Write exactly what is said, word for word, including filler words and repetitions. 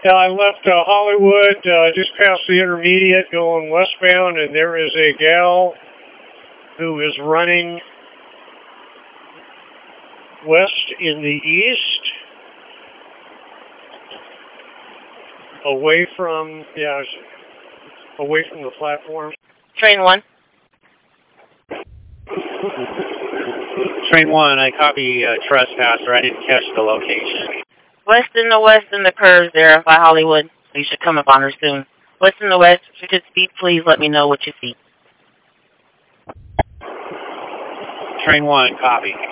Yeah, I left uh, Hollywood uh, just past the intermediate going westbound, and there is a gal who is running west in the east, away from, yeah, away from the platform. Train one. Train one, I copy uh, trespasser. I didn't catch the location. West in the west in the curves there by Hollywood. You should come up on her soon. West in the west. If you could speak, please let me know what you see. Train one, copy.